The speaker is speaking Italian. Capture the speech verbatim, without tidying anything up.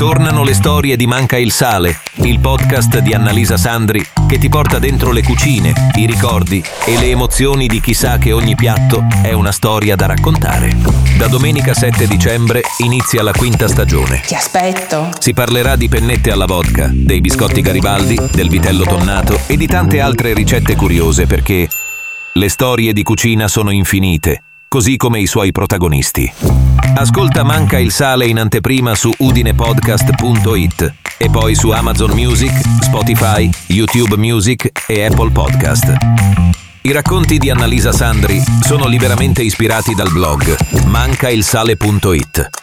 Tornano le storie di Manca il sale, il podcast di Annalisa Sandri che ti porta dentro le cucine, i ricordi e le emozioni di chi sa che ogni piatto è una storia da raccontare. Da domenica sette dicembre inizia la quinta stagione. Ti aspetto. Si parlerà di pennette alla vodka, dei biscotti Garibaldi, del vitello tonnato e di tante altre ricette curiose, perché le storie di cucina sono infinite, così come i suoi protagonisti. Ascolta Manca il sale in anteprima su udinepodcast punto it e poi su Amazon Music, Spotify, YouTube Music e Apple Podcast. I racconti di Annalisa Sandri sono liberamente ispirati dal blog manca il sale punto it.